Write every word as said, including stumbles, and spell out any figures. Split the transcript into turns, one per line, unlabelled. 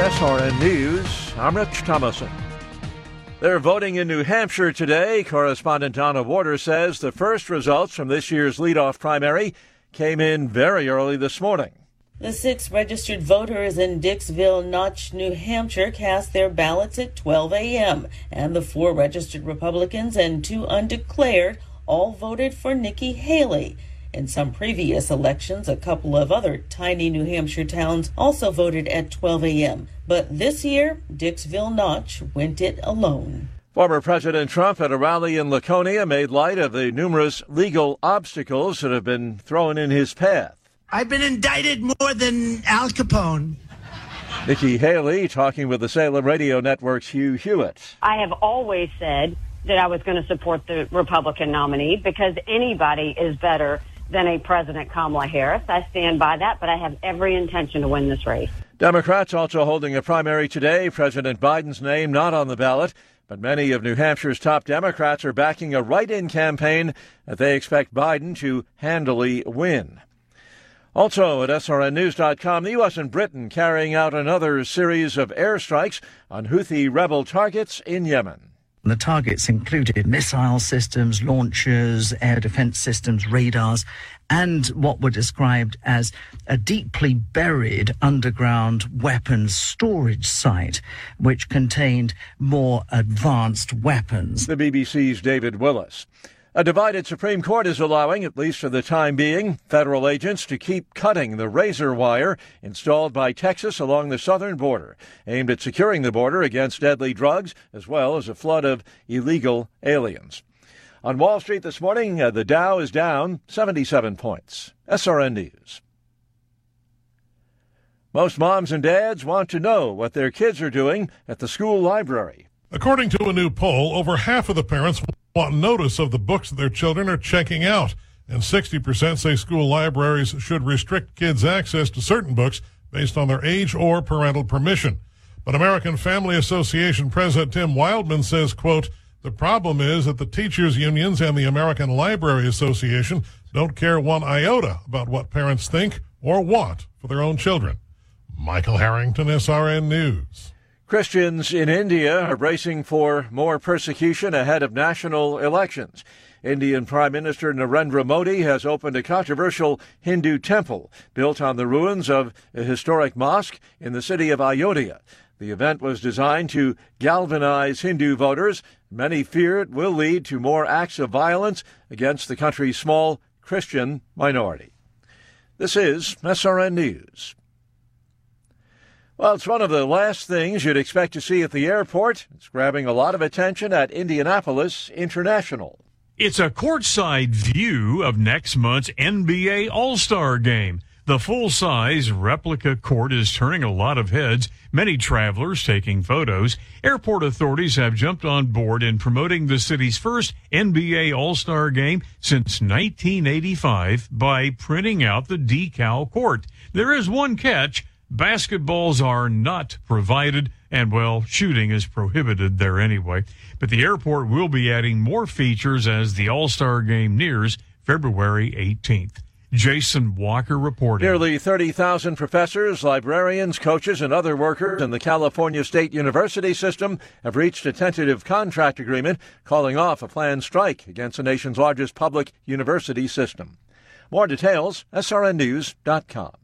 S R N News. I'm Rich Thomason. They're voting in New Hampshire today. Correspondent Donna Warder says the first results from this year's leadoff primary came in very early this morning.
The six registered voters in Dixville Notch, New Hampshire cast their ballots at twelve a.m. and the four registered Republicans and two undeclared all voted for Nikki Haley. In some previous elections, a couple of other tiny New Hampshire towns also voted at twelve a.m. But this year, Dixville Notch went it alone.
Former President Trump at a rally in Laconia made light of the numerous legal obstacles that have been thrown in his path.
I've been indicted more than Al Capone.
Nikki Haley talking with the Salem Radio Network's Hugh Hewitt.
I have always said that I was going to support the Republican nominee because anybody is better than a President Kamala Harris. I stand by that, but I have every intention to win this race.
Democrats also holding a primary today. President Biden's name not on the ballot, but many of New Hampshire's top Democrats are backing a write-in campaign that they expect Biden to handily win. Also at S R N news dot com, the U S and Britain carrying out another series of airstrikes on Houthi rebel targets in Yemen.
The targets included missile systems, launchers, air defense systems, radars, and what were described as a deeply buried underground weapons storage site, which contained more advanced weapons.
The B B C's David Willis. A divided Supreme Court is allowing, at least for the time being, federal agents to keep cutting the razor wire installed by Texas along the southern border, aimed at securing the border against deadly drugs as well as a flood of illegal aliens. On Wall Street this morning, uh, the Dow is down seventy-seven points. S R N News. Most moms and dads want to know what their kids are doing at the school library.
According to a new poll, over half of the parents want notice of the books that their children are checking out, and sixty percent say school libraries should restrict kids' access to certain books based on their age or parental permission. But American Family Association President Tim Wildman says, quote, the problem is that the teachers' unions and the American Library Association don't care one iota about what parents think or want for their own children. Michael Harrington, S R N News.
Christians in India are bracing for more persecution ahead of national elections. Indian Prime Minister Narendra Modi has opened a controversial Hindu temple built on the ruins of a historic mosque in the city of Ayodhya. The event was designed to galvanize Hindu voters. Many fear it will lead to more acts of violence against the country's small Christian minority. This is S R N News. Well, it's one of the last things you'd expect to see at the airport. It's grabbing a lot of attention at Indianapolis International.
It's a courtside view of next month's N B A All-Star Game. The full-size replica court is turning a lot of heads, many travelers taking photos. Airport authorities have jumped on board in promoting the city's first N B A All-Star Game since nineteen eighty-five by printing out the decal court. There is one catch. Basketballs are not provided, and, well, shooting is prohibited there anyway. But the airport will be adding more features as the All-Star Game nears February eighteenth. Jason Walker reporting.
Nearly thirty thousand professors, librarians, coaches, and other workers in the California State University system have reached a tentative contract agreement calling off a planned strike against the nation's largest public university system. More details, S R N news dot com.